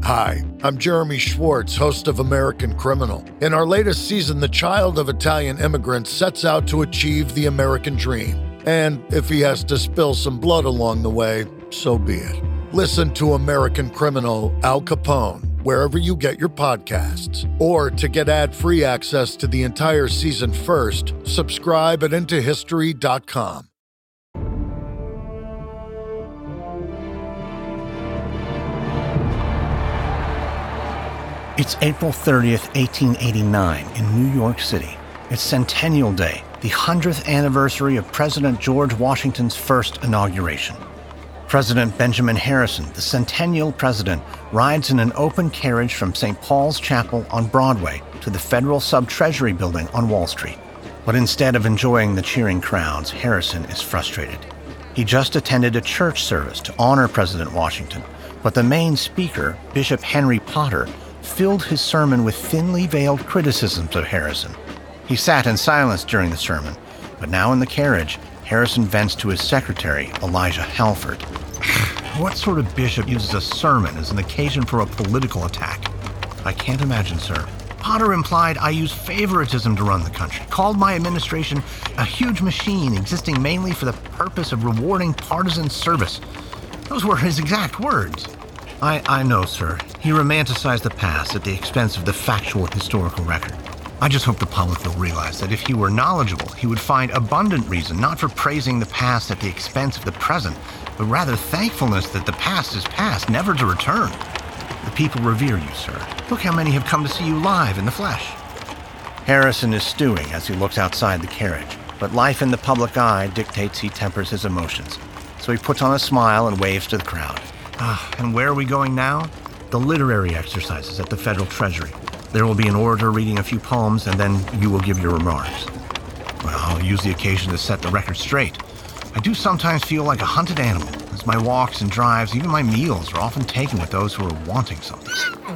Hi, I'm Jeremy Schwartz, host of American Criminal. In our latest season, the child of Italian immigrants sets out to achieve the American dream. And if he has to spill some blood along the way, so be it. Listen to American Criminal Al Capone wherever you get your podcasts. Or to get ad-free access to the entire season first, subscribe at IntoHistory.com. It's April 30th, 1889 in New York City. It's Centennial Day, the 100th anniversary of President George Washington's first inauguration. President Benjamin Harrison, the centennial president, rides in an open carriage from St. Paul's Chapel on Broadway to the Federal Sub-Treasury Building on Wall Street. But instead of enjoying the cheering crowds, Harrison is frustrated. He just attended a church service to honor President Washington, but the main speaker, Bishop Henry Potter, filled his sermon with thinly veiled criticisms of Harrison. He sat in silence during the sermon, but now in the carriage, Harrison vents to his secretary, Elijah Halford. What sort of bishop uses a sermon as an occasion for a political attack? I can't imagine, sir. Potter implied I use favoritism to run the country, called my administration a huge machine existing mainly for the purpose of rewarding partisan service. Those were his exact words. I know, sir. He romanticized the past at the expense of the factual historical record. I just hope the public will realize that if he were knowledgeable, he would find abundant reason not for praising the past at the expense of the present, but rather thankfulness that the past is past, never to return. The people revere you, sir. Look how many have come to see you live in the flesh. Harrison is stewing as he looks outside the carriage, but life in the public eye dictates he tempers his emotions. So he puts on a smile and waves to the crowd. And where are we going now? The literary exercises at the Federal Treasury. There will be an orator reading a few poems, and then you will give your remarks. Well, I'll use the occasion to set the record straight. I do sometimes feel like a hunted animal, as my walks and drives, even my meals, are often taken with those who are wanting something.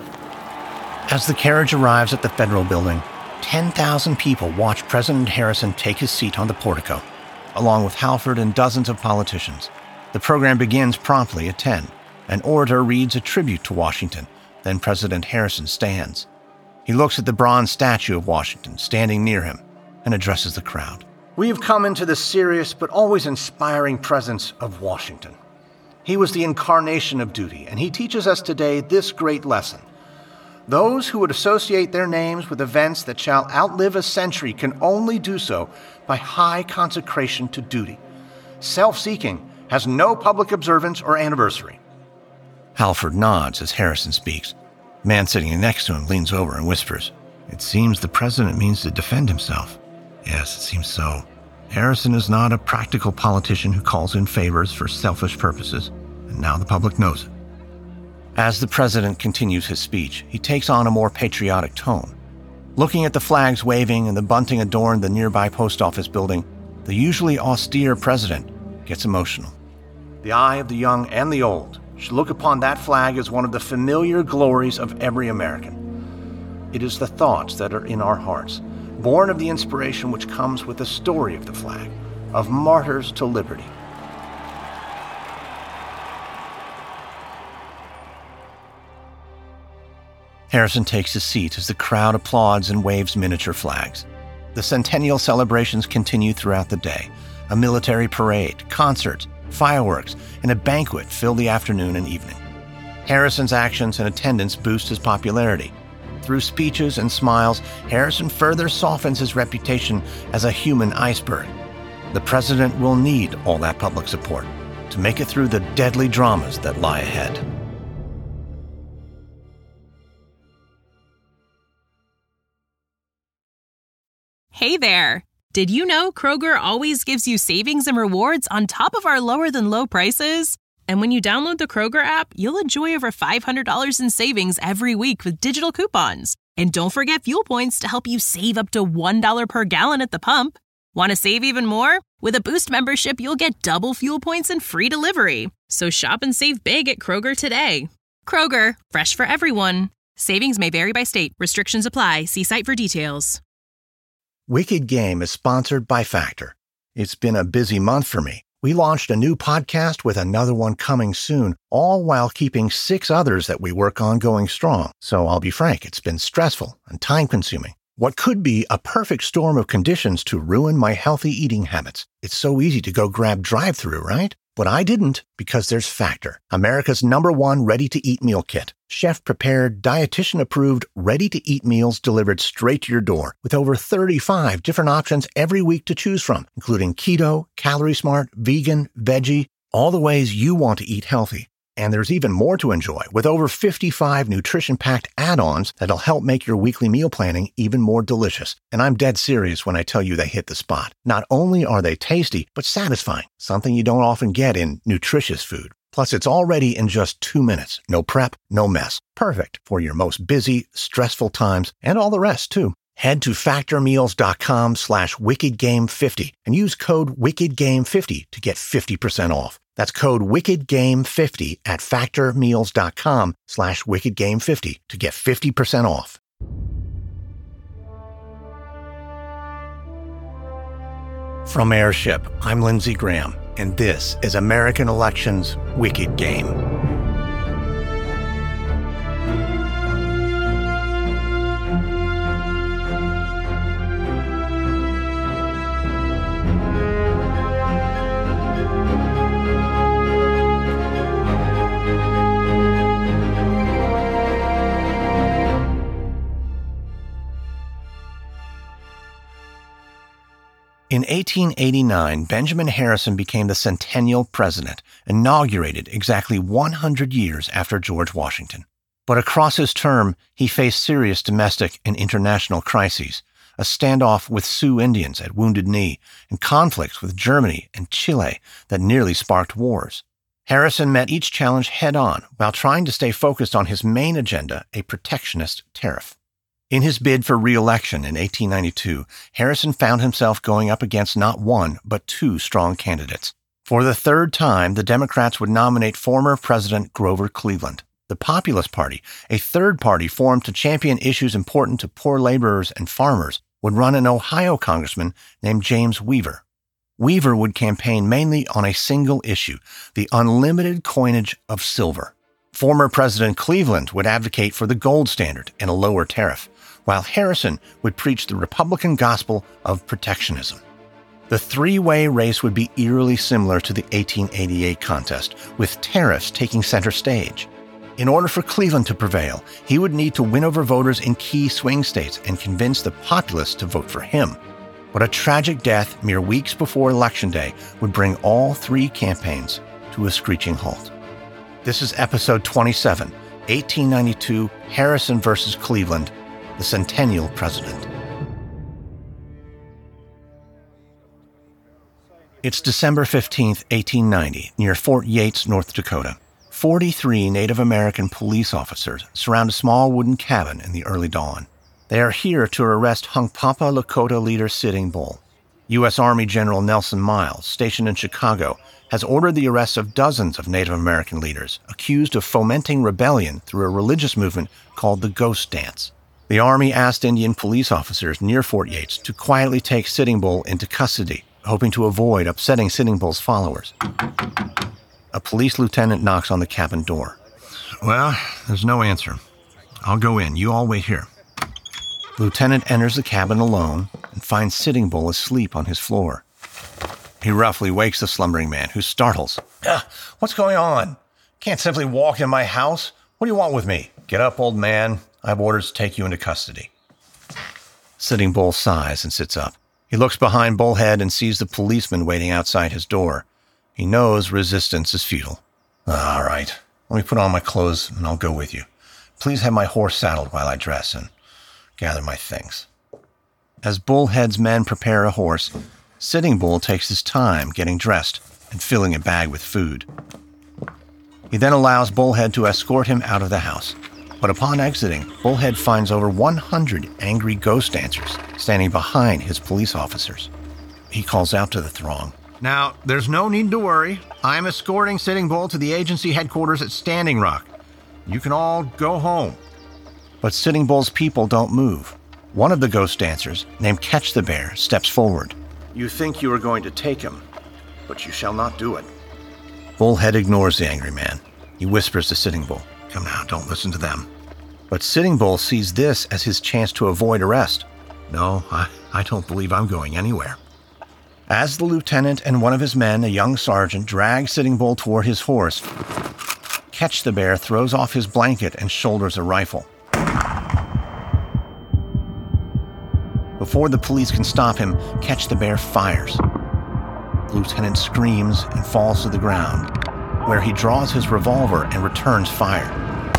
As the carriage arrives at the Federal Building, 10,000 people watch President Harrison take his seat on the portico, along with Halford and dozens of politicians. The program begins promptly at 10. An orator reads a tribute to Washington, then President Harrison stands. He looks at the bronze statue of Washington standing near him and addresses the crowd. We have come into the serious but always inspiring presence of Washington. He was the incarnation of duty, and he teaches us today this great lesson. Those who would associate their names with events that shall outlive a century can only do so by high consecration to duty. Self-seeking has no public observance or anniversary. Halford nods as Harrison speaks. The man sitting next to him leans over and whispers, It seems the president means to defend himself. Yes, it seems so. Harrison is not a practical politician who calls in favors for selfish purposes, and now the public knows it. As the president continues his speech, he takes on a more patriotic tone. Looking at the flags waving and the bunting adorned the nearby post office building, the usually austere president gets emotional. The eye of the young and the old should look upon that flag as one of the familiar glories of every American. It is the thoughts that are in our hearts, born of the inspiration which comes with the story of the flag, of martyrs to liberty. Harrison takes his seat as the crowd applauds and waves miniature flags. The centennial celebrations continue throughout the day. A military parade, concerts, fireworks, and a banquet fill the afternoon and evening. Harrison's actions and attendance boost his popularity. Through speeches and smiles, Harrison further softens his reputation as a human iceberg. The president will need all that public support to make it through the deadly dramas that lie ahead. Hey there! Did you know Kroger always gives you savings and rewards on top of our lower-than-low prices? And when you download the Kroger app, you'll enjoy over $500 in savings every week with digital coupons. And don't forget fuel points to help you save up to $1 per gallon at the pump. Want to save even more? With a Boost membership, you'll get double fuel points and free delivery. So shop and save big at Kroger today. Kroger, fresh for everyone. Savings may vary by state. Restrictions apply. See site for details. Wicked Game is sponsored by Factor. It's been a busy month for me, We launched a new podcast with another one coming soon, all while keeping 6 others that we work on going strong. So I'll be frank, it's been stressful and time-consuming. What could be a perfect storm of conditions to ruin my healthy eating habits. It's so easy to go grab drive-thru, right? But I didn't, because there's Factor, America's #1 ready-to-eat meal kit. Chef-prepared, dietitian-approved, ready-to-eat meals delivered straight to your door with over 35 different options every week to choose from, including keto, calorie smart, vegan, veggie, all the ways you want to eat healthy. And there's even more to enjoy with over 55 nutrition-packed add-ons that'll help make your weekly meal planning even more delicious. And I'm dead serious when I tell you they hit the spot. Not only are they tasty, but satisfying, something you don't often get in nutritious food. Plus, it's all ready in just 2 minutes. No prep, no mess. Perfect for your most busy, stressful times and all the rest, too. Head to factormeals.com/wickedgame50 and use code wickedgame50 to get 50% off. That's code wickedgame50 at factormeals.com/wickedgame50 to get 50% off. From Airship, I'm Lindsey Graham, and this is American Elections Wicked Game. In 1889, Benjamin Harrison became the centennial president, inaugurated exactly 100 years after George Washington. But across his term, he faced serious domestic and international crises, a standoff with Sioux Indians at Wounded Knee, and conflicts with Germany and Chile that nearly sparked wars. Harrison met each challenge head-on while trying to stay focused on his main agenda, a protectionist tariff. In his bid for re-election in 1892, Harrison found himself going up against not one, but 2 strong candidates. For the 3rd time, the Democrats would nominate former President Grover Cleveland. The Populist Party, a third party formed to champion issues important to poor laborers and farmers, would run an Ohio congressman named James Weaver. Weaver would campaign mainly on a single issue, the unlimited coinage of silver. Former President Cleveland would advocate for the gold standard and a lower tariff, while Harrison would preach the Republican gospel of protectionism. The 3-way race would be eerily similar to the 1888 contest, with tariffs taking center stage. In order for Cleveland to prevail, he would need to win over voters in key swing states and convince the populace to vote for him. But a tragic death mere weeks before Election Day would bring all 3 campaigns to a screeching halt. This is episode 27, 1892, Harrison versus Cleveland, the centennial president. It's December 15th, 1890, near Fort Yates, North Dakota. 43 Native American police officers surround a small wooden cabin in the early dawn. They are here to arrest Hunkpapa Lakota leader Sitting Bull. U.S. Army General Nelson Miles, stationed in Chicago, has ordered the arrest of dozens of Native American leaders accused of fomenting rebellion through a religious movement called the Ghost Dance. The Army asked Indian police officers near Fort Yates to quietly take Sitting Bull into custody, hoping to avoid upsetting Sitting Bull's followers. A police lieutenant knocks on the cabin door. Well, there's no answer. I'll go in. You all wait here. The lieutenant enters the cabin alone and finds Sitting Bull asleep on his floor. He roughly wakes the slumbering man, who startles. What's going on? Can't simply walk in my house. What do you want with me? Get up, old man. I have orders to take you into custody. Sitting Bull sighs and sits up. He looks behind Bullhead and sees the policeman waiting outside his door. He knows resistance is futile. All right, let me put on my clothes and I'll go with you. Please have my horse saddled while I dress and gather my things. As Bullhead's men prepare a horse, Sitting Bull takes his time getting dressed and filling a bag with food. He then allows Bullhead to escort him out of the house. But upon exiting, Bullhead finds over 100 angry ghost dancers standing behind his police officers. He calls out to the throng. Now, there's no need to worry. I'm escorting Sitting Bull to the agency headquarters at Standing Rock. You can all go home. But Sitting Bull's people don't move. One of the ghost dancers, named Catch the Bear, steps forward. You think you are going to take him, but you shall not do it." Bullhead ignores the angry man. He whispers to Sitting Bull, "Come now, don't listen to them." But Sitting Bull sees this as his chance to avoid arrest. "No, I don't believe I'm going anywhere." As the lieutenant and one of his men, a young sergeant, drag Sitting Bull toward his horse, Catch the Bear throws off his blanket and shoulders a rifle. Before the police can stop him, Catch the Bear fires. The lieutenant screams and falls to the ground, where he draws his revolver and returns fire.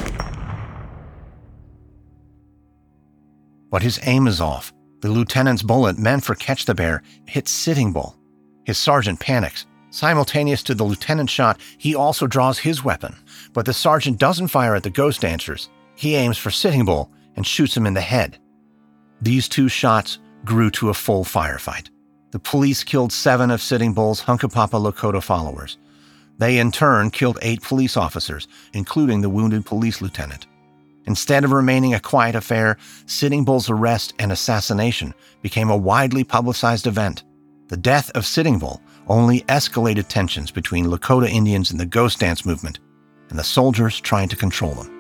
But his aim is off. The lieutenant's bullet, meant for Catch the Bear, hits Sitting Bull. His sergeant panics. Simultaneous to the lieutenant's shot, he also draws his weapon. But the sergeant doesn't fire at the ghost dancers. He aims for Sitting Bull and shoots him in the head. These two shots grew to a full firefight. The police killed 7 of Sitting Bull's Hunkapapa Lakota followers. They in turn killed 8 police officers, including the wounded police lieutenant. Instead of remaining a quiet affair, Sitting Bull's arrest and assassination became a widely publicized event. The death of Sitting Bull only escalated tensions between Lakota Indians and the Ghost Dance movement, and the soldiers trying to control them.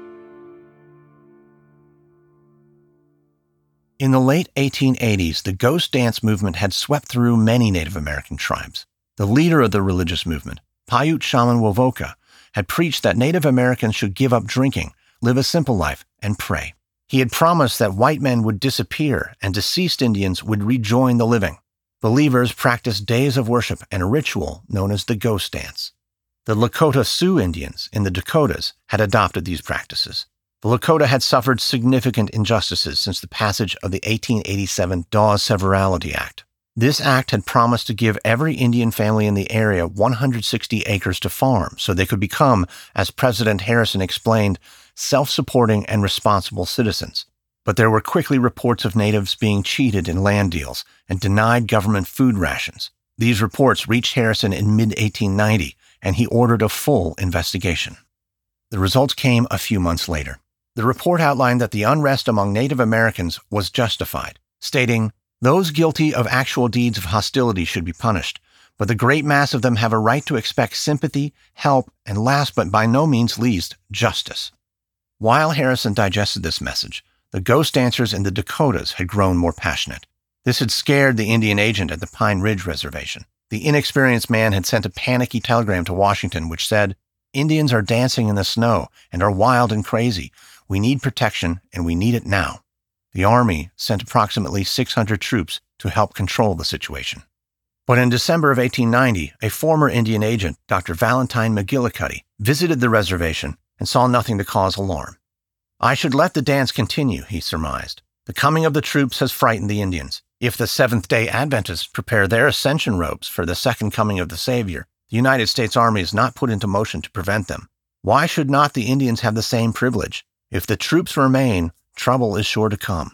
In the late 1880s, the Ghost Dance movement had swept through many Native American tribes. The leader of the religious movement, Paiute shaman Wovoka, had preached that Native Americans should give up drinking, live a simple life, and pray. He had promised that white men would disappear and deceased Indians would rejoin the living. Believers practiced days of worship and a ritual known as the Ghost Dance. The Lakota Sioux Indians in the Dakotas had adopted these practices. The Lakota had suffered significant injustices since the passage of the 1887 Dawes Severalty Act. This act had promised to give every Indian family in the area 160 acres to farm so they could become, as President Harrison explained, self-supporting and responsible citizens. But there were quickly reports of natives being cheated in land deals and denied government food rations. These reports reached Harrison in mid-1890, and he ordered a full investigation. The results came a few months later. The report outlined that the unrest among Native Americans was justified, stating, "Those guilty of actual deeds of hostility should be punished, but the great mass of them have a right to expect sympathy, help, and last but by no means least, justice." While Harrison digested this message, the ghost dancers in the Dakotas had grown more passionate. This had scared the Indian agent at the Pine Ridge Reservation. The inexperienced man had sent a panicky telegram to Washington which said, "Indians are dancing in the snow and are wild and crazy. We need protection, and we need it now." The Army sent approximately 600 troops to help control the situation. But in December of 1890, a former Indian agent, Dr. Valentine McGillicuddy, visited the reservation and saw nothing to cause alarm. "I should let the dance continue," he surmised. "The coming of the troops has frightened the Indians. If the Seventh-day Adventists prepare their ascension robes for the second coming of the Savior, the United States Army is not put into motion to prevent them. Why should not the Indians have the same privilege? If the troops remain, trouble is sure to come."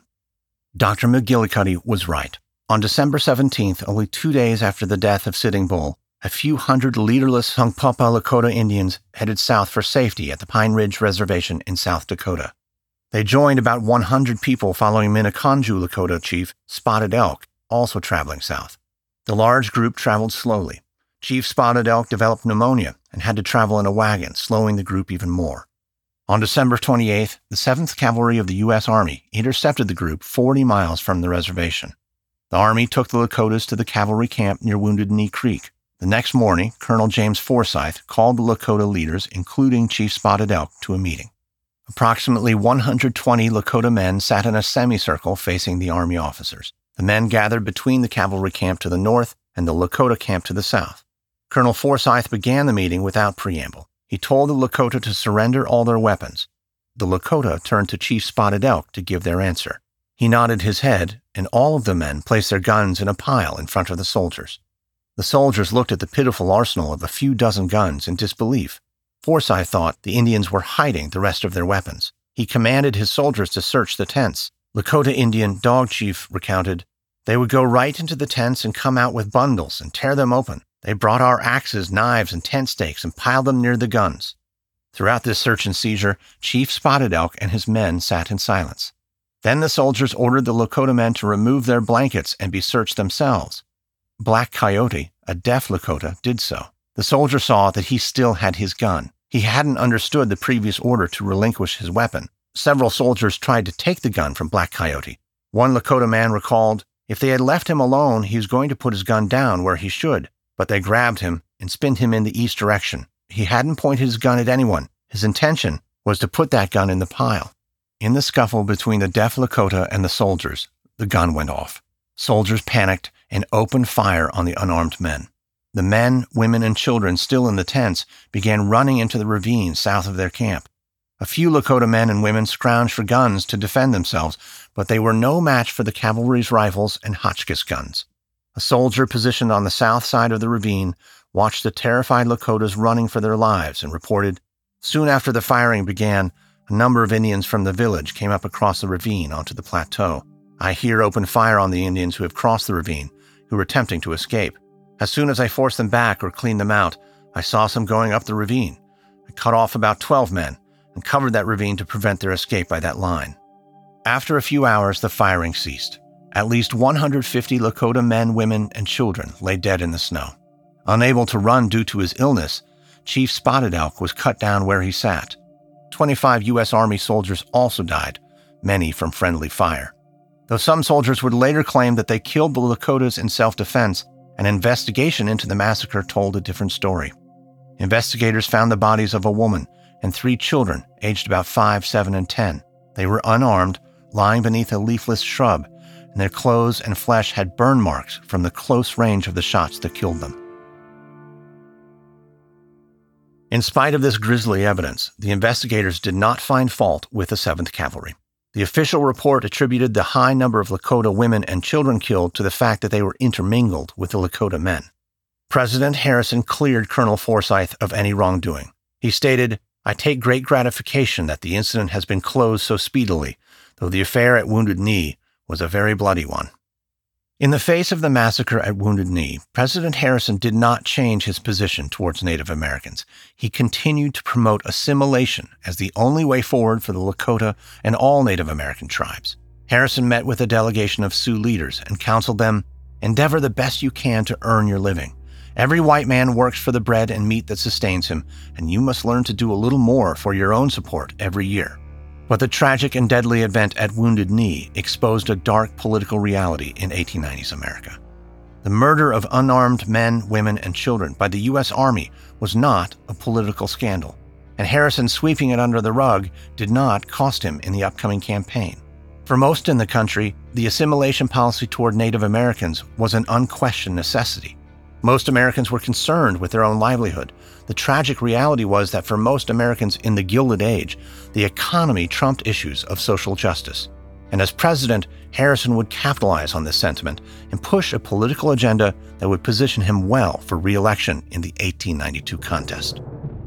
Dr. McGillicuddy was right. On December 17th, only 2 days after the death of Sitting Bull, a few hundred leaderless Hunkpapa Lakota Indians headed south for safety at the Pine Ridge Reservation in South Dakota. They joined about 100 people following Minneconjou Lakota chief Spotted Elk, also traveling south. The large group traveled slowly. Chief Spotted Elk developed pneumonia and had to travel in a wagon, slowing the group even more. On December 28th, the 7th Cavalry of the U.S. Army intercepted the group 40 miles from the reservation. The Army took the Lakotas to the cavalry camp near Wounded Knee Creek. The next morning, Colonel James Forsyth called the Lakota leaders, including Chief Spotted Elk, to a meeting. Approximately 120 Lakota men sat in a semicircle facing the Army officers. The men gathered between the cavalry camp to the north and the Lakota camp to the south. Colonel Forsyth began the meeting without preamble. He told the Lakota to surrender all their weapons. The Lakota turned to Chief Spotted Elk to give their answer. He nodded his head, and all of the men placed their guns in a pile in front of the soldiers. The soldiers looked at the pitiful arsenal of a few dozen guns in disbelief. Forsyth thought the Indians were hiding the rest of their weapons. He commanded his soldiers to search the tents. Lakota Indian Dog Chief recounted, "They would go right into the tents and come out with bundles and tear them open. They brought our axes, knives, and tent stakes and piled them near the guns." Throughout this search and seizure, Chief Spotted Elk and his men sat in silence. Then the soldiers ordered the Lakota men to remove their blankets and be searched themselves. Black Coyote, a deaf Lakota, did so. The soldier saw that he still had his gun. He hadn't understood the previous order to relinquish his weapon. Several soldiers tried to take the gun from Black Coyote. One Lakota man recalled, if they had left him alone, he was going to put his gun down where he should, but they grabbed him and spinned him in the east direction. He hadn't pointed his gun at anyone. His intention was to put that gun in the pile. In the scuffle between the deaf Lakota and the soldiers, the gun went off. Soldiers panicked and opened fire on the unarmed men. The men, women, and children still in the tents began running into the ravine south of their camp. A few Lakota men and women scrounged for guns to defend themselves, but they were no match for the cavalry's rifles and Hotchkiss guns. A soldier positioned on the south side of the ravine watched the terrified Lakotas running for their lives and reported, soon after the firing began, a number of Indians from the village came up across the ravine onto the plateau. I here opened fire on the Indians who have crossed the ravine, who were attempting to escape. As soon as I forced them back or cleaned them out, I saw some going up the ravine. I cut off about 12 men and covered that ravine to prevent their escape by that line. After a few hours, the firing ceased. At least 150 Lakota men, women, and children lay dead in the snow. Unable to run due to his illness, Chief Spotted Elk was cut down where he sat. 25 U.S. Army soldiers also died, many from friendly fire. Though some soldiers would later claim that they killed the Lakotas in self-defense, an investigation into the massacre told a different story. Investigators found the bodies of a woman and 3 children, aged about 5, 7, and 10. They were unarmed, lying beneath a leafless shrub, and their clothes and flesh had burn marks from the close range of the shots that killed them. In spite of this grisly evidence, the investigators did not find fault with the 7th Cavalry. The official report attributed the high number of Lakota women and children killed to the fact that they were intermingled with the Lakota men. President Harrison cleared Colonel Forsyth of any wrongdoing. He stated, "I take great gratification that the incident has been closed so speedily, though the affair at Wounded Knee was a very bloody one." In the face of the massacre at Wounded Knee, President Harrison did not change his position towards Native Americans. He continued to promote assimilation as the only way forward for the Lakota and all Native American tribes. Harrison met with a delegation of Sioux leaders and counseled them, "Endeavor the best you can to earn your living. Every white man works for the bread and meat that sustains him, and you must learn to do a little more for your own support every year." But the tragic and deadly event at Wounded Knee exposed a dark political reality in 1890s America. The murder of unarmed men, women, and children by the U.S. Army was not a political scandal, and Harrison sweeping it under the rug did not cost him in the upcoming campaign. For most in the country, the assimilation policy toward Native Americans was an unquestioned necessity. Most Americans were concerned with their own livelihood. The tragic reality was that for most Americans in the Gilded Age, the economy trumped issues of social justice. And as president, Harrison would capitalize on this sentiment and push a political agenda that would position him well for re-election in the 1892 contest.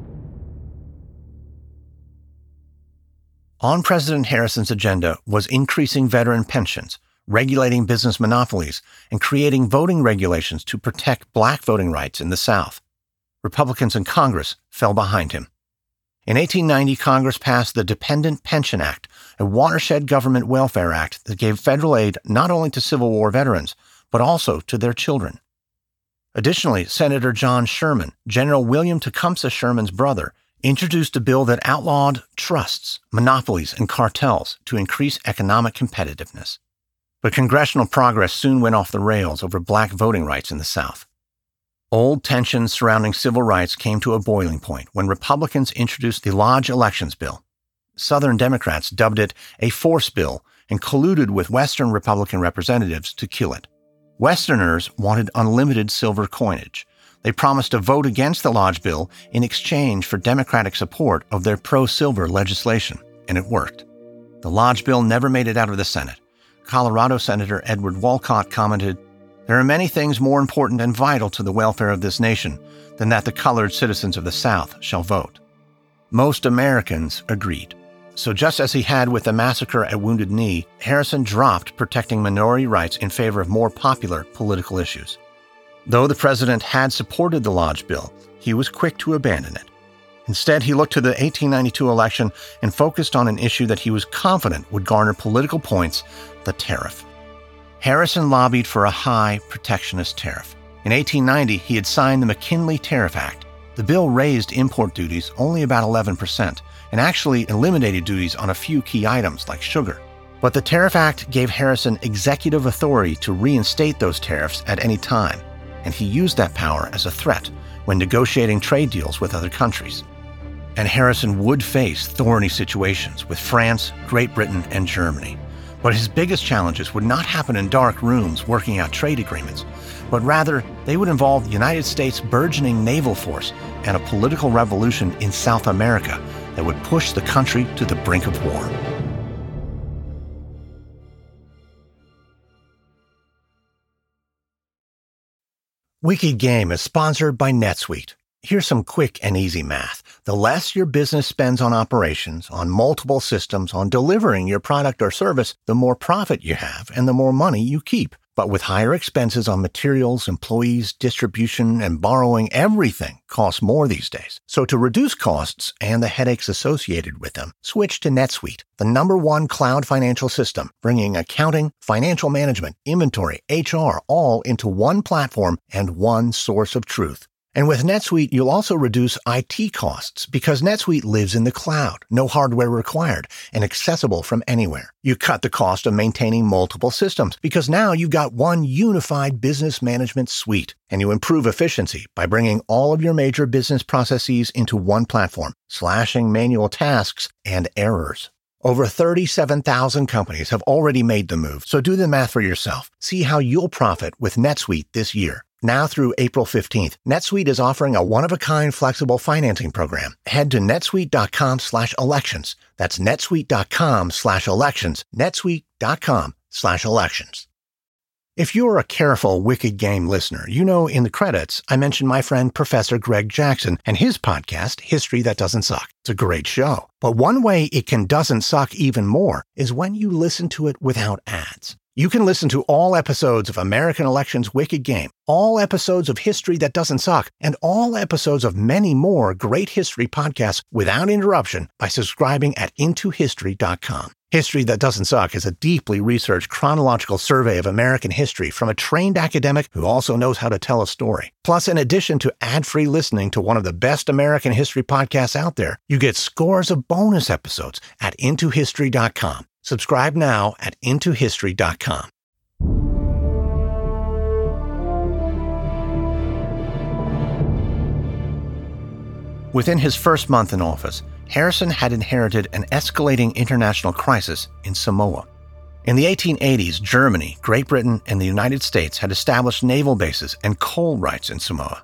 On President Harrison's agenda was increasing veteran pensions, regulating business monopolies, and creating voting regulations to protect black voting rights in the South. Republicans in Congress fell behind him. In 1890, Congress passed the Dependent Pension Act, a watershed government welfare act that gave federal aid not only to Civil War veterans, but also to their children. Additionally, Senator John Sherman, General William Tecumseh Sherman's brother, introduced a bill that outlawed trusts, monopolies, and cartels to increase economic competitiveness. But congressional progress soon went off the rails over black voting rights in the South. Old tensions surrounding civil rights came to a boiling point when Republicans introduced the Lodge Elections Bill. Southern Democrats dubbed it a force bill and colluded with Western Republican representatives to kill it. Westerners wanted unlimited silver coinage. They promised to vote against the Lodge Bill in exchange for Democratic support of their pro-silver legislation, and it worked. The Lodge Bill never made it out of the Senate. Colorado Senator Edward Wolcott commented, "There are many things more important and vital to the welfare of this nation than that the colored citizens of the South shall vote." Most Americans agreed. So just as he had with the massacre at Wounded Knee, Harrison dropped protecting minority rights in favor of more popular political issues. Though the president had supported the Lodge Bill, he was quick to abandon it. Instead, he looked to the 1892 election and focused on an issue that he was confident would garner political points, the tariff. Harrison lobbied for a high protectionist tariff. In 1890, he had signed the McKinley Tariff Act. The bill raised import duties only about 11% and actually eliminated duties on a few key items like sugar. But the Tariff Act gave Harrison executive authority to reinstate those tariffs at any time, and he used that power as a threat when negotiating trade deals with other countries. And Harrison would face thorny situations with France, Great Britain, and Germany. But his biggest challenges would not happen in dark rooms working out trade agreements, but rather they would involve the United States' burgeoning naval force and a political revolution in South America that would push the country to the brink of war. Wicked Game is sponsored by NetSuite. Here's some quick and easy math. The less your business spends on operations, on multiple systems, on delivering your product or service, the more profit you have and the more money you keep. But with higher expenses on materials, employees, distribution, and borrowing, everything costs more these days. So to reduce costs and the headaches associated with them, switch to NetSuite, the #1 cloud financial system, bringing accounting, financial management, inventory, HR, all into one platform and one source of truth. And with NetSuite, you'll also reduce IT costs because NetSuite lives in the cloud, no hardware required, and accessible from anywhere. You cut the cost of maintaining multiple systems because now you've got one unified business management suite. And you improve efficiency by bringing all of your major business processes into one platform, slashing manual tasks and errors. Over 37,000 companies have already made the move, so do the math for yourself. See how you'll profit with NetSuite this year. Now through April 15th, NetSuite is offering a one-of-a-kind flexible financing program. Head to netsuite.com/elections. That's netsuite.com/elections. netsuite.com/elections. If you're a careful Wicked Game listener, you know in the credits I mentioned my friend Professor Greg Jackson and his podcast, History That Doesn't Suck. It's a great show. But one way it can doesn't suck even more is when you listen to it without ads. You can listen to all episodes of American Elections Wicked Game, all episodes of History That Doesn't Suck, and all episodes of many more great history podcasts without interruption by subscribing at intohistory.com. History That Doesn't Suck is a deeply researched chronological survey of American history from a trained academic who also knows how to tell a story. Plus, in addition to ad-free listening to one of the best American history podcasts out there, you get scores of bonus episodes at intohistory.com. Subscribe now at intohistory.com. Within his first month in office, Harrison had inherited an escalating international crisis in Samoa. In the 1880s, Germany, Great Britain, and the United States had established naval bases and coal rights in Samoa.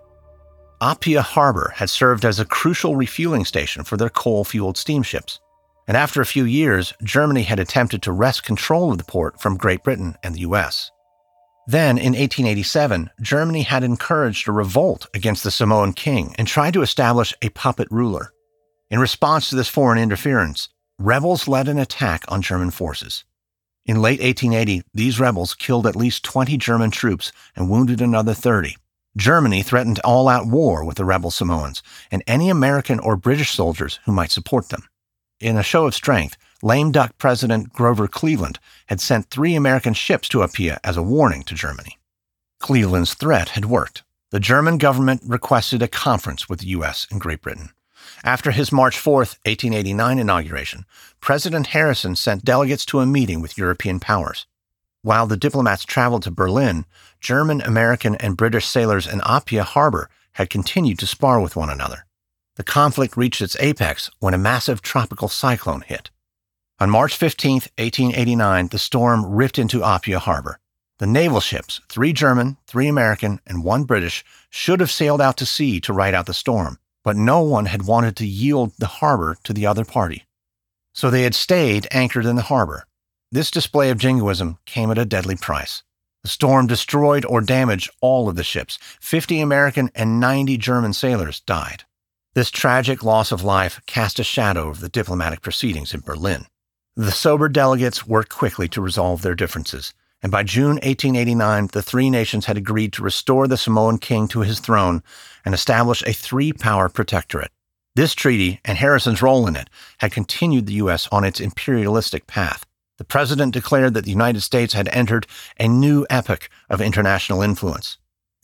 Apia Harbor had served as a crucial refueling station for their coal-fueled steamships. And after a few years, Germany had attempted to wrest control of the port from Great Britain and the U.S. Then, in 1887, Germany had encouraged a revolt against the Samoan king and tried to establish a puppet ruler. In response to this foreign interference, rebels led an attack on German forces. In late 1880, these rebels killed at least 20 German troops and wounded another 30. Germany threatened all-out war with the rebel Samoans and any American or British soldiers who might support them. In a show of strength, lame duck President Grover Cleveland had sent 3 American ships to Apia as a warning to Germany. Cleveland's threat had worked. The German government requested a conference with the U.S. and Great Britain. After his March 4, 1889 inauguration, President Harrison sent delegates to a meeting with European powers. While the diplomats traveled to Berlin, German, American, and British sailors in Apia Harbor had continued to spar with one another. The conflict reached its apex when a massive tropical cyclone hit. On March 15, 1889, the storm ripped into Apia Harbor. The naval ships, 3 German, 3 American, and 1 British, should have sailed out to sea to ride out the storm, but no one had wanted to yield the harbor to the other party. So they had stayed anchored in the harbor. This display of jingoism came at a deadly price. The storm destroyed or damaged all of the ships. 50 American and 90 German sailors died. This tragic loss of life cast a shadow over the diplomatic proceedings in Berlin. The sober delegates worked quickly to resolve their differences, and by June 1889, the 3 nations had agreed to restore the Samoan king to his throne and establish a 3-power protectorate. This treaty, and Harrison's role in it, had continued the U.S. on its imperialistic path. The president declared that the United States had entered a new epoch of international influence.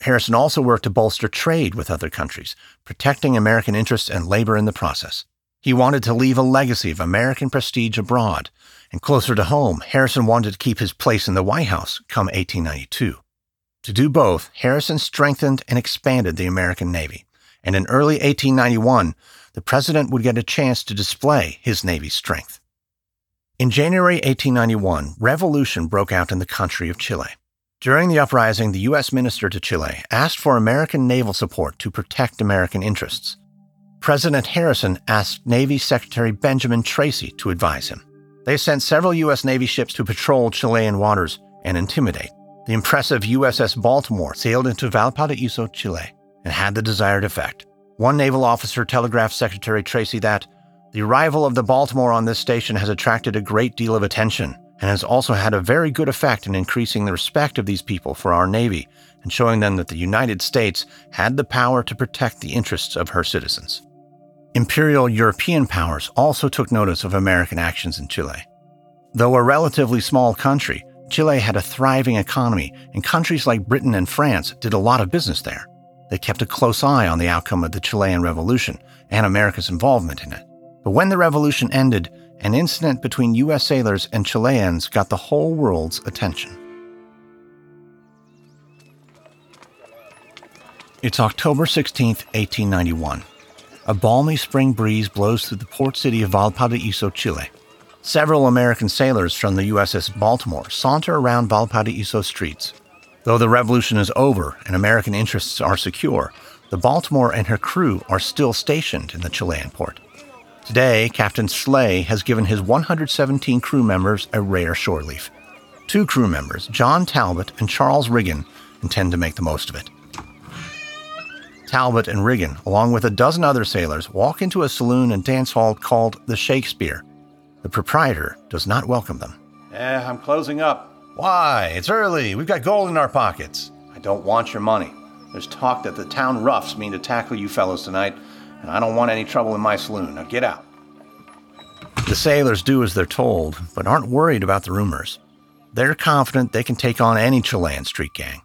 Harrison also worked to bolster trade with other countries, protecting American interests and labor in the process. He wanted to leave a legacy of American prestige abroad, and closer to home, Harrison wanted to keep his place in the White House come 1892. To do both, Harrison strengthened and expanded the American Navy, and in early 1891, the president would get a chance to display his Navy's strength. In January 1891, revolution broke out in the country of Chile. During the uprising, the U.S. minister to Chile asked for American naval support to protect American interests. President Harrison asked Navy Secretary Benjamin Tracy to advise him. They sent several U.S. Navy ships to patrol Chilean waters and intimidate. The impressive USS Baltimore sailed into Valparaiso, Chile, and had the desired effect. One naval officer telegraphed Secretary Tracy that the arrival of the Baltimore on this station has attracted a great deal of attention and has also had a very good effect in increasing the respect of these people for our Navy and showing them that the United States had the power to protect the interests of her citizens. Imperial European powers also took notice of American actions in Chile. Though a relatively small country, Chile had a thriving economy, and countries like Britain and France did a lot of business there. They kept a close eye on the outcome of the Chilean Revolution and America's involvement in it. But when the revolution ended, an incident between U.S. sailors and Chileans got the whole world's attention. It's October 16, 1891. A balmy spring breeze blows through the port city of Valparaiso, Chile. Several American sailors from the USS Baltimore saunter around Valparaiso streets. Though the revolution is over and American interests are secure, the Baltimore and her crew are still stationed in the Chilean port. Today, Captain Slay has given his 117 crew members a rare shore leave. 2 crew members, John Talbot and Charles Riggin, intend to make the most of it. Talbot and Riggin, along with a dozen other sailors, walk into a saloon and dance hall called the Shakespeare. The proprietor does not welcome them. I'm closing up. Why? It's early. We've got gold in our pockets. I don't want your money. There's talk that the town roughs mean to tackle you fellows tonight, and I don't want any trouble in my saloon. Now get out. The sailors do as they're told, but aren't worried about the rumors. They're confident they can take on any Chilean street gang.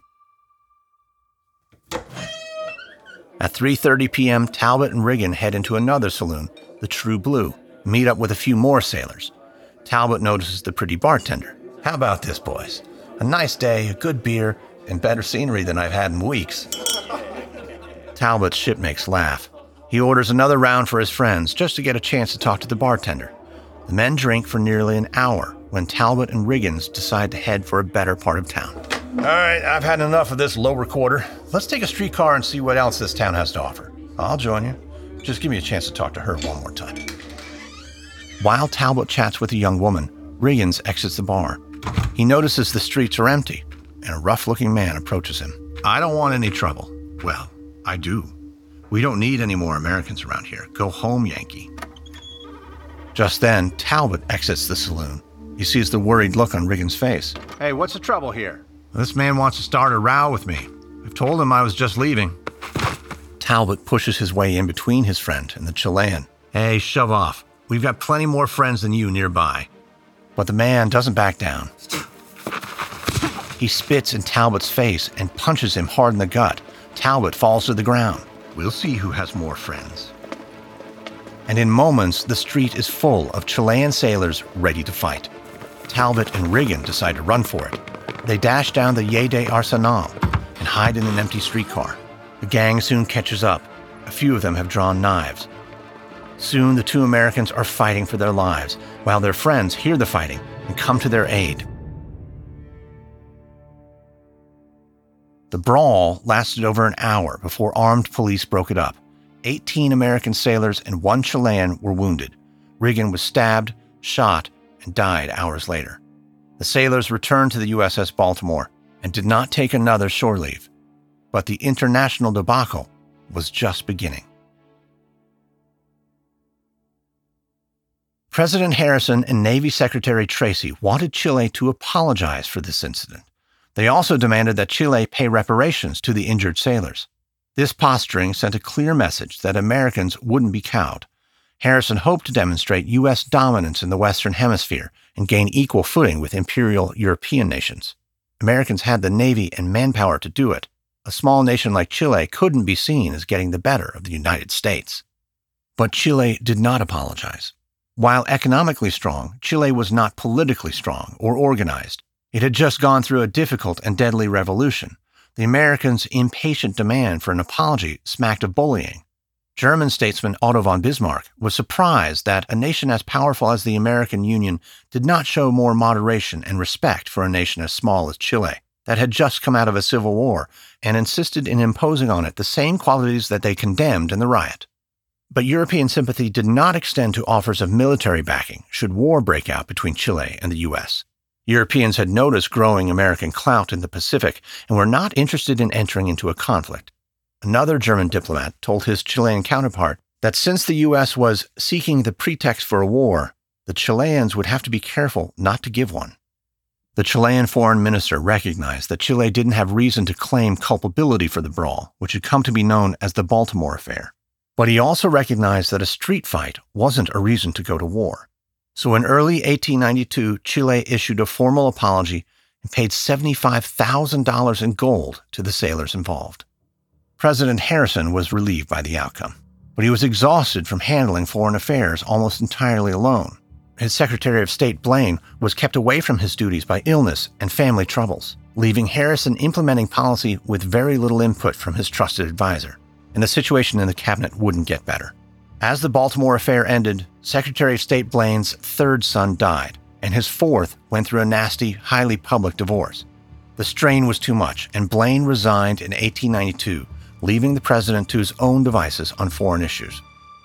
At 3:30 p.m., Talbot and Riggin head into another saloon, the True Blue, and meet up with a few more sailors. Talbot notices the pretty bartender. How about this, boys? A nice day, a good beer, and better scenery than I've had in weeks. Talbot's shipmates laugh. He orders another round for his friends just to get a chance to talk to the bartender. The men drink for nearly an hour when Talbot and Riggins decide to head for a better part of town. All right, I've had enough of this lower quarter. Let's take a streetcar and see what else this town has to offer. I'll join you. Just give me a chance to talk to her one more time. While Talbot chats with a young woman, Riggins exits the bar. He notices the streets are empty, and a rough-looking man approaches him. I don't want any trouble. Well, I do. We don't need any more Americans around here. Go home, Yankee. Just then, Talbot exits the saloon. He sees the worried look on Riggins' face. Hey, what's the trouble here? This man wants to start a row with me. I've told him I was just leaving. Talbot pushes his way in between his friend and the Chilean. Hey, shove off. We've got plenty more friends than you nearby. But the man doesn't back down. He spits in Talbot's face and punches him hard in the gut. Talbot falls to the ground. We'll see who has more friends. And in moments, the street is full of Chilean sailors ready to fight. Talbot and Riggin decide to run for it. They dash down the Ye de Arsenal and hide in an empty streetcar. The gang soon catches up. A few of them have drawn knives. Soon, the 2 Americans are fighting for their lives, while their friends hear the fighting and come to their aid. The brawl lasted over an hour before armed police broke it up. 18 American sailors and 1 Chilean were wounded. Riggin was stabbed, shot, and died hours later. The sailors returned to the USS Baltimore and did not take another shore leave. But the international debacle was just beginning. President Harrison and Navy Secretary Tracy wanted Chile to apologize for this incident. They also demanded that Chile pay reparations to the injured sailors. This posturing sent a clear message that Americans wouldn't be cowed. Harrison hoped to demonstrate U.S. dominance in the Western Hemisphere and gain equal footing with imperial European nations. Americans had the navy and manpower to do it. a small nation like Chile couldn't be seen as getting the better of the United States. But Chile did not apologize. While economically strong, Chile was not politically strong or organized. It had just gone through a difficult and deadly revolution. The Americans' impatient demand for an apology smacked of bullying. German statesman Otto von Bismarck was surprised that a nation as powerful as the American Union did not show more moderation and respect for a nation as small as Chile, that had just come out of a civil war, and insisted in imposing on it the same qualities that they condemned in the riot. But European sympathy did not extend to offers of military backing should war break out between Chile and the U.S. Europeans had noticed growing American clout in the Pacific and were not interested in entering into a conflict. Another German diplomat told his Chilean counterpart that since the U.S. was seeking the pretext for a war, the Chileans would have to be careful not to give one. The Chilean foreign minister recognized that Chile didn't have reason to claim culpability for the brawl, which had come to be known as the Baltimore Affair. But he also recognized that a street fight wasn't a reason to go to war. So in early 1892, Chile issued a formal apology and paid $75,000 in gold to the sailors involved. President Harrison was relieved by the outcome, but he was exhausted from handling foreign affairs almost entirely alone. His Secretary of State, Blaine, was kept away from his duties by illness and family troubles, leaving Harrison implementing policy with very little input from his trusted advisor, and the situation in the cabinet wouldn't get better. As the Baltimore Affair ended, Secretary of State Blaine's third son died, and his fourth went through a nasty, highly public divorce. The strain was too much, and Blaine resigned in 1892, leaving the president to his own devices on foreign issues.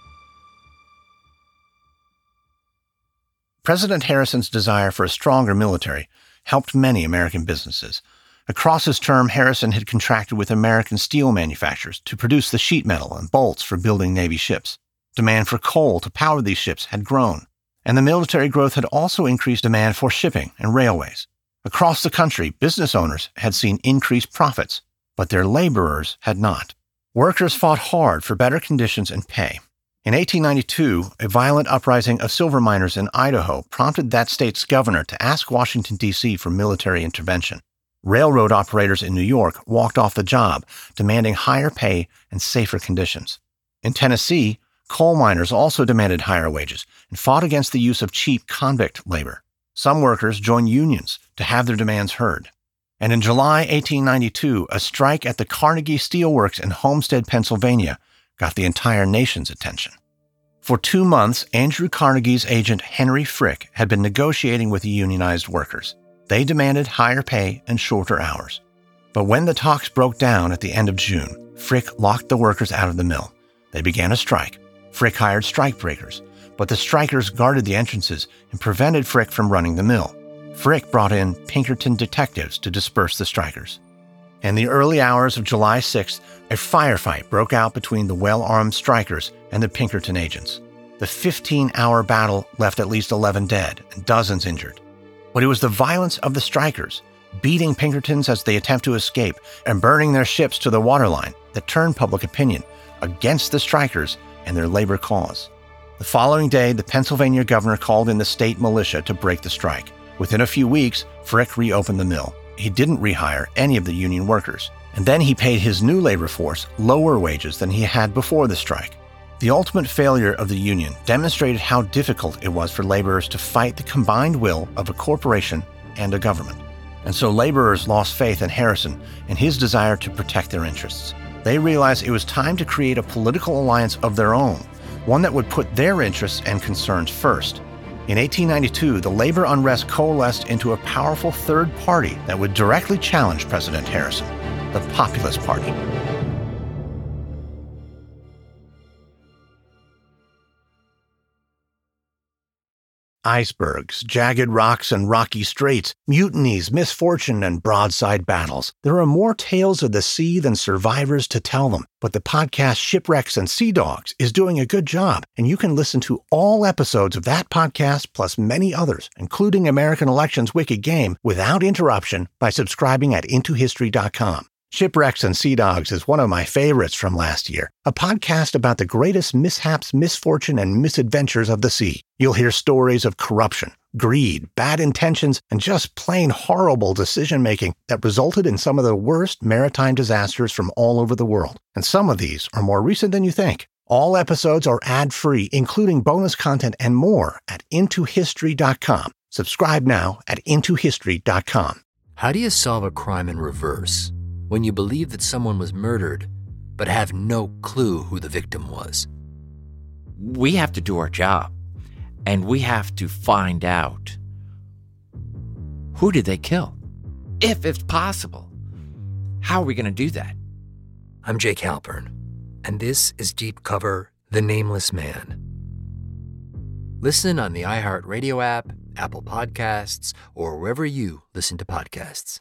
President Harrison's desire for a stronger military helped many American businesses. Across his term, Harrison had contracted with American steel manufacturers to produce the sheet metal and bolts for building Navy ships. Demand for coal to power these ships had grown, and the military growth had also increased demand for shipping and railways. Across the country, business owners had seen increased profits, but their laborers had not. Workers fought hard for better conditions and pay. In 1892, a violent uprising of silver miners in Idaho prompted that state's governor to ask Washington, D.C. for military intervention. Railroad operators in New York walked off the job, demanding higher pay and safer conditions. In Tennessee, coal miners also demanded higher wages and fought against the use of cheap convict labor. Some workers joined unions to have their demands heard. And in July 1892, a strike at the Carnegie Steelworks in Homestead, Pennsylvania, got the entire nation's attention. For 2 months, Andrew Carnegie's agent Henry Frick had been negotiating with the unionized workers. They demanded higher pay and shorter hours. But when the talks broke down at the end of June, Frick locked the workers out of the mill. They began a strike. Frick hired strikebreakers, but the strikers guarded the entrances and prevented Frick from running the mill. Frick brought in Pinkerton detectives to disperse the strikers. In the early hours of July 6th, a firefight broke out between the well-armed strikers and the Pinkerton agents. The 15-hour battle left at least 11 dead and dozens injured. But it was the violence of the strikers, beating Pinkertons as they attempt to escape and burning their ships to the waterline, that turned public opinion against the strikers and their labor cause. The following day, the Pennsylvania governor called in the state militia to break the strike. Within a few weeks, Frick reopened the mill. He didn't rehire any of the union workers, and then he paid his new labor force lower wages than he had before the strike. The ultimate failure of the union demonstrated how difficult it was for laborers to fight the combined will of a corporation and a government. And so laborers lost faith in Harrison and his desire to protect their interests. They realized it was time to create a political alliance of their own, one that would put their interests and concerns first. In 1892, the labor unrest coalesced into a powerful third party that would directly challenge President Harrison, the Populist Party. Icebergs, jagged rocks and rocky straits, mutinies, misfortune, and broadside battles. There are more tales of the sea than survivors to tell them, but the podcast Shipwrecks and Sea Dogs is doing a good job, and you can listen to all episodes of that podcast plus many others, including American Elections Wicked Game, without interruption by subscribing at intohistory.com. Shipwrecks and Sea Dogs is one of my favorites from last year, a podcast about the greatest mishaps, misfortune, and misadventures of the sea. You'll hear stories of corruption, greed, bad intentions, and just plain horrible decision-making that resulted in some of the worst maritime disasters from all over the world. And some of these are more recent than you think. All episodes are ad-free, including bonus content and more at IntoHistory.com. Subscribe now at IntoHistory.com. How do you solve a crime in reverse when you believe that someone was murdered but have no clue who the victim was? We have to do our job, and we have to find out who did they kill, if it's possible. How are we going to do that? I'm Jake Halpern, and this is Deep Cover: The Nameless Man. Listen on the iHeartRadio app, Apple Podcasts, or wherever you listen to podcasts.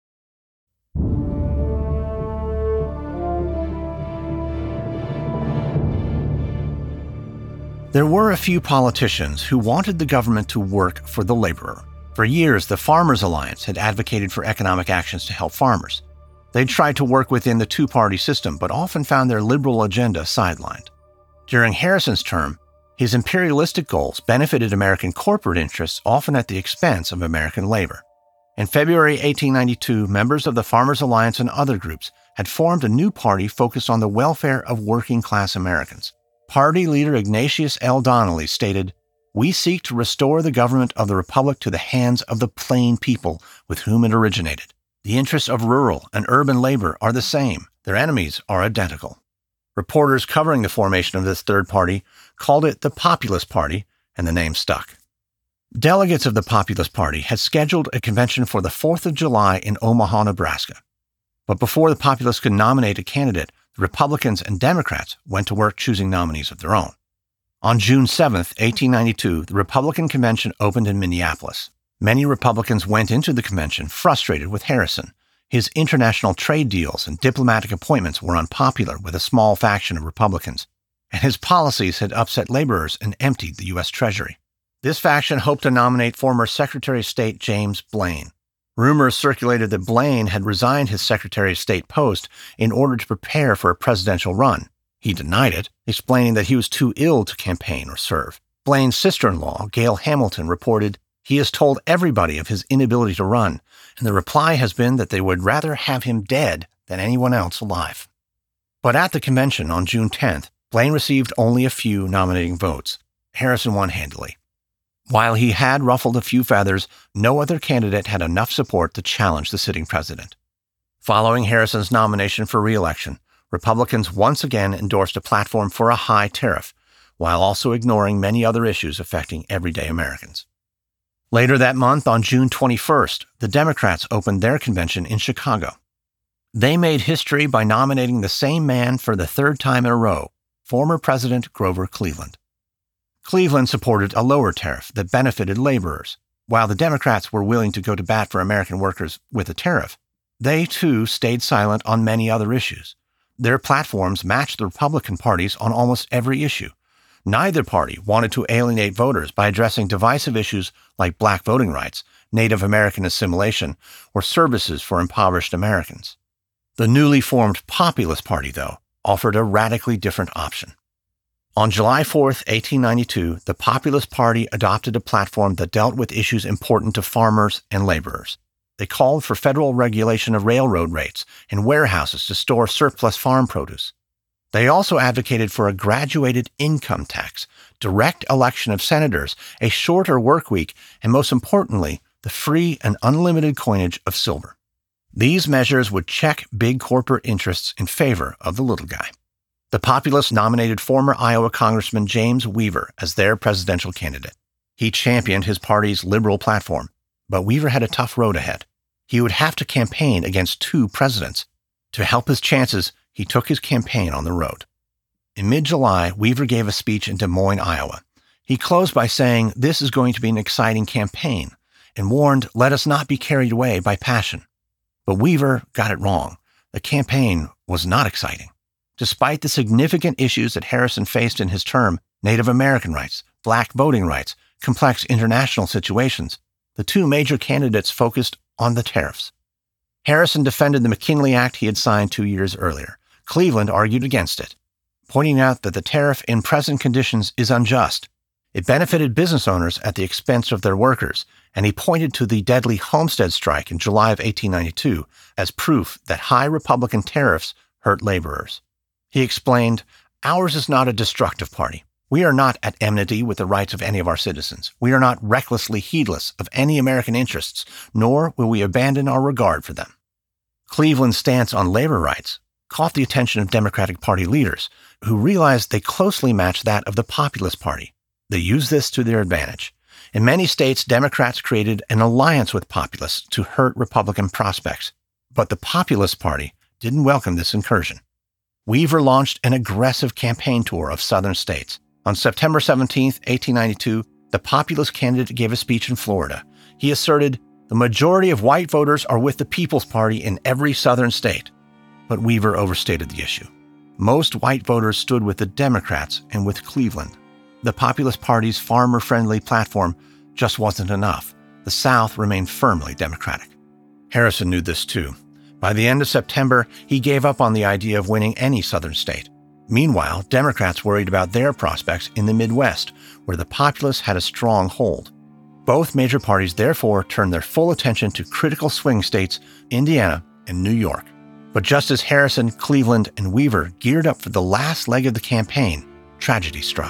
There were a few politicians who wanted the government to work for the laborer. For years, the Farmers Alliance had advocated for economic actions to help farmers. They'd tried to work within the two-party system, but often found their liberal agenda sidelined. During Harrison's term, his imperialistic goals benefited American corporate interests, often at the expense of American labor. In February 1892, members of the Farmers Alliance and other groups had formed a new party focused on the welfare of working-class Americans. Party leader Ignatius L. Donnelly stated, "We seek to restore the government of the Republic to the hands of the plain people with whom it originated. The interests of rural and urban labor are the same. Their enemies are identical." Reporters covering the formation of this third party called it the Populist Party, and the name stuck. Delegates of the Populist Party had scheduled a convention for the 4th of July in Omaha, Nebraska. But before the Populists could nominate a candidate, the Republicans and Democrats went to work choosing nominees of their own. On June 7, 1892, the Republican convention opened in Minneapolis. Many Republicans went into the convention frustrated with Harrison. His international trade deals and diplomatic appointments were unpopular with a small faction of Republicans, and his policies had upset laborers and emptied the U.S. Treasury. This faction hoped to nominate former Secretary of State James Blaine. Rumors circulated that Blaine had resigned his Secretary of State post in order to prepare for a presidential run. He denied it, explaining that he was too ill to campaign or serve. Blaine's sister-in-law, Gail Hamilton, reported, "He has told everybody of his inability to run, and the reply has been that they would rather have him dead than anyone else alive." But at the convention on June 10th, Blaine received only a few nominating votes. Harrison won handily. While he had ruffled a few feathers, no other candidate had enough support to challenge the sitting president. Following Harrison's nomination for re-election, Republicans once again endorsed a platform for a high tariff, while also ignoring many other issues affecting everyday Americans. Later that month, on June 21st, the Democrats opened their convention in Chicago. They made history by nominating the same man for the third time in a row, former President Grover Cleveland. Cleveland supported a lower tariff that benefited laborers. While the Democrats were willing to go to bat for American workers with a tariff, they too stayed silent on many other issues. Their platforms matched the Republican parties on almost every issue. Neither party wanted to alienate voters by addressing divisive issues like black voting rights, Native American assimilation, or services for impoverished Americans. The newly formed Populist Party, though, offered a radically different option. On July 4, 1892, the Populist Party adopted a platform that dealt with issues important to farmers and laborers. They called for federal regulation of railroad rates and warehouses to store surplus farm produce. They also advocated for a graduated income tax, direct election of senators, a shorter work week, and most importantly, the free and unlimited coinage of silver. These measures would check big corporate interests in favor of the little guy. The Populists nominated former Iowa Congressman James Weaver as their presidential candidate. He championed his party's liberal platform, but Weaver had a tough road ahead. He would have to campaign against two presidents. To help his chances, he took his campaign on the road. In mid-July, Weaver gave a speech in Des Moines, Iowa. He closed by saying, "This is going to be an exciting campaign," and warned, "Let us not be carried away by passion." But Weaver got it wrong. The campaign was not exciting. Despite the significant issues that Harrison faced in his term, Native American rights, black voting rights, complex international situations, the two major candidates focused on the tariffs. Harrison defended the McKinley Act he had signed 2 years earlier. Cleveland argued against it, pointing out that the tariff in present conditions is unjust. It benefited business owners at the expense of their workers, and he pointed to the deadly Homestead strike in July of 1892 as proof that high Republican tariffs hurt laborers. He explained, "Ours is not a destructive party. We are not at enmity with the rights of any of our citizens. We are not recklessly heedless of any American interests, nor will we abandon our regard for them." Cleveland's stance on labor rights caught the attention of Democratic Party leaders, who realized they closely matched that of the Populist Party. They used this to their advantage. In many states, Democrats created an alliance with populists to hurt Republican prospects, but the Populist Party didn't welcome this incursion. Weaver launched an aggressive campaign tour of southern states. On September 17, 1892, the populist candidate gave a speech in Florida. He asserted, "The majority of white voters are with the People's Party in every southern state." But Weaver overstated the issue. Most white voters stood with the Democrats and with Cleveland. The Populist Party's farmer-friendly platform just wasn't enough. The South remained firmly Democratic. Harrison knew this too. By the end of September, he gave up on the idea of winning any southern state. Meanwhile, Democrats worried about their prospects in the Midwest, where the populists had a strong hold. Both major parties therefore turned their full attention to critical swing states, Indiana and New York. But just as Harrison, Cleveland, and Weaver geared up for the last leg of the campaign, tragedy struck.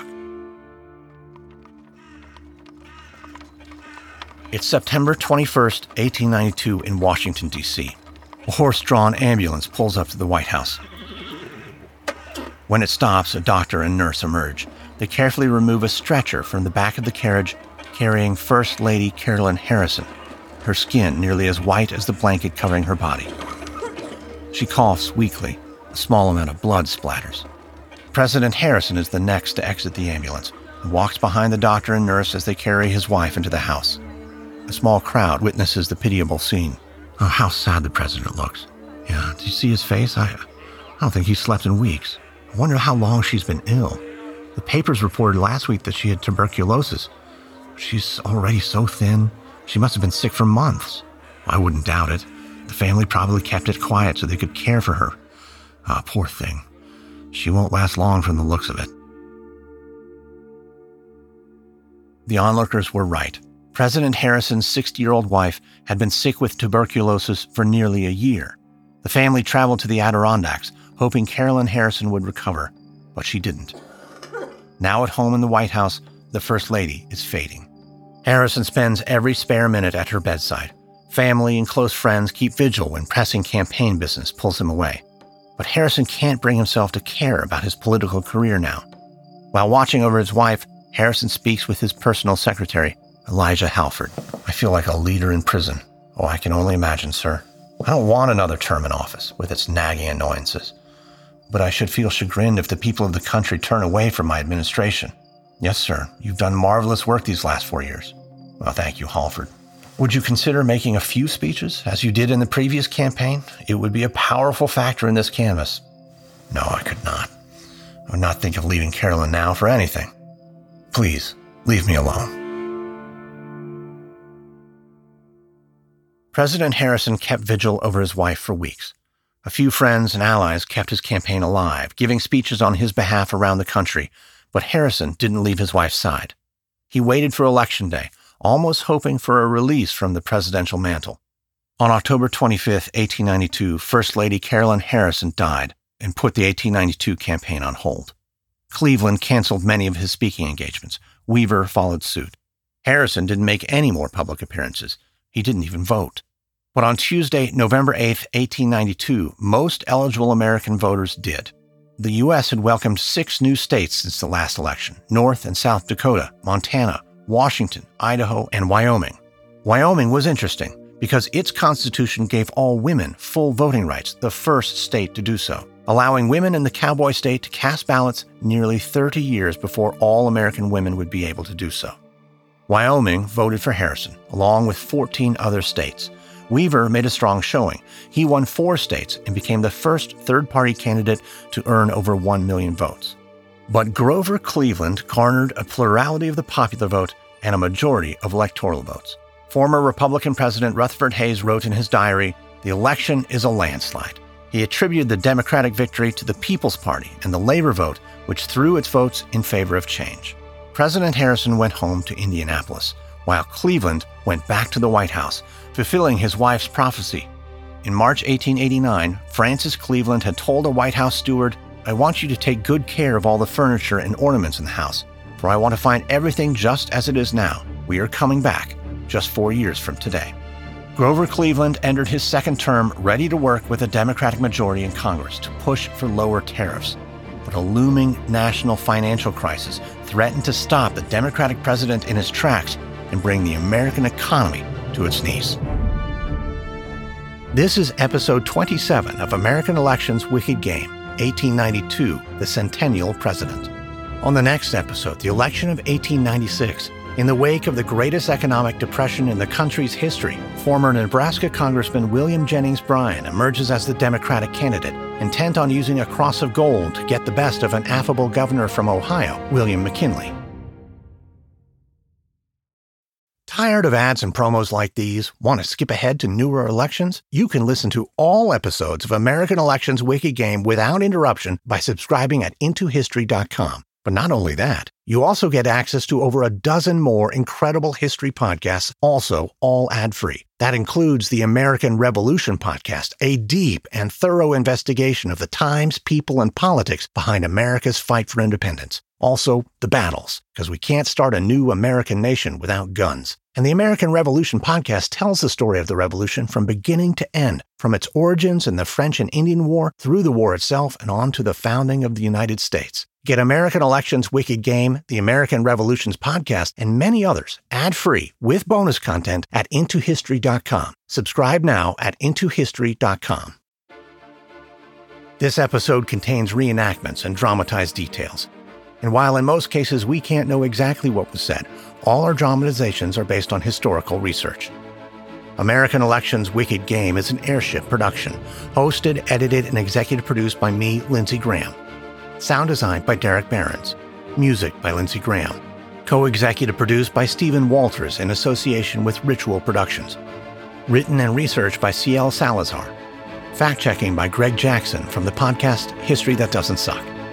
It's September 21st, 1892 in Washington, D.C. A horse-drawn ambulance pulls up to the White House. When it stops, a doctor and nurse emerge. They carefully remove a stretcher from the back of the carriage, carrying First Lady Carolyn Harrison, her skin nearly as white as the blanket covering her body. She coughs weakly. A small amount of blood splatters. President Harrison is the next to exit the ambulance and walks behind the doctor and nurse as they carry his wife into the house. A small crowd witnesses the pitiable scene. Oh, how sad the president looks. Yeah, did you see his face? I don't think he slept in weeks. I wonder how long she's been ill. The papers reported last week that she had tuberculosis. She's already so thin. She must have been sick for months. I wouldn't doubt it. The family probably kept it quiet so they could care for her. Ah, poor thing. She won't last long from the looks of it. The onlookers were right. President Harrison's 60-year-old wife had been sick with tuberculosis for nearly a year. The family traveled to the Adirondacks, hoping Carolyn Harrison would recover, but she didn't. Now at home in the White House, the First Lady is fading. Harrison spends every spare minute at her bedside. Family and close friends keep vigil when pressing campaign business pulls him away. But Harrison can't bring himself to care about his political career now. While watching over his wife, Harrison speaks with his personal secretary, Elijah Halford. "I feel like a leader in prison. Oh, I can only imagine, sir. I don't want another term in office with its nagging annoyances. But I should feel chagrined if the people of the country turn away from my administration. Yes, sir, you've done marvelous work these last 4 years. Well, thank you, Halford. Would you consider making a few speeches, as you did in the previous campaign? It would be a powerful factor in this canvass." "No, I could not. I would not think of leaving Carolyn now for anything. Please, leave me alone." President Harrison kept vigil over his wife for weeks. A few friends and allies kept his campaign alive, giving speeches on his behalf around the country, but Harrison didn't leave his wife's side. He waited for Election Day, almost hoping for a release from the presidential mantle. On October 25, 1892, First Lady Carolyn Harrison died and put the 1892 campaign on hold. Cleveland canceled many of his speaking engagements. Weaver followed suit. Harrison didn't make any more public appearances. He didn't even vote. But on Tuesday, November 8, 1892, most eligible American voters did. The U.S. had welcomed 6 new states since the last election: North and South Dakota, Montana, Washington, Idaho, and Wyoming. Wyoming was interesting because its constitution gave all women full voting rights, the first state to do so, allowing women in the cowboy state to cast ballots nearly 30 years before all American women would be able to do so. Wyoming voted for Harrison, along with 14 other states. Weaver made a strong showing. He won 4 states and became the first third-party candidate to earn over 1 million votes. But Grover Cleveland garnered a plurality of the popular vote and a majority of electoral votes. Former Republican President Rutherford Hayes wrote in his diary, "The election is a landslide." He attributed the Democratic victory to the People's Party and the labor vote, which threw its votes in favor of change. President Harrison went home to Indianapolis, while Cleveland went back to the White House, fulfilling his wife's prophecy. In March 1889, Francis Cleveland had told a White House steward, "I want you to take good care of all the furniture and ornaments in the house, for I want to find everything just as it is now. We are coming back, just 4 years from today." Grover Cleveland entered his second term ready to work with a Democratic majority in Congress to push for lower tariffs. But a looming national financial crisis threatened to stop the Democratic president in his tracks and bring the American economy to its knees. This is episode 27 of American Elections Wicked Game, 1892, the Centennial President. On the next episode, the election of 1896. In the wake of the greatest economic depression in the country's history, former Nebraska Congressman William Jennings Bryan emerges as the Democratic candidate, intent on using a cross of gold to get the best of an affable governor from Ohio, William McKinley. Tired of ads and promos like these? Want to skip ahead to newer elections? You can listen to all episodes of American Elections Wicked Game without interruption by subscribing at intohistory.com. But not only that, you also get access to over a dozen more incredible history podcasts, also all ad-free. That includes the American Revolution podcast, a deep and thorough investigation of the times, people, and politics behind America's fight for independence. Also, the battles, because we can't start a new American nation without guns. And the American Revolution podcast tells the story of the Revolution from beginning to end, from its origins in the French and Indian War, through the war itself, and on to the founding of the United States. Get American Elections Wicked Game, the American Revolutions podcast, and many others ad-free with bonus content at intohistory.com. Subscribe now at intohistory.com. This episode contains reenactments and dramatized details. And while in most cases we can't know exactly what was said, all our dramatizations are based on historical research. American Elections Wicked Game is an Airship production, hosted, edited, and executive produced by me, Lindsey Graham. Sound design by Derek Behrens. Music by Lindsey Graham. Co-executive produced by Stephen Walters in association with Ritual Productions. Written and researched by C.L. Salazar. Fact-checking by Greg Jackson from the podcast History That Doesn't Suck.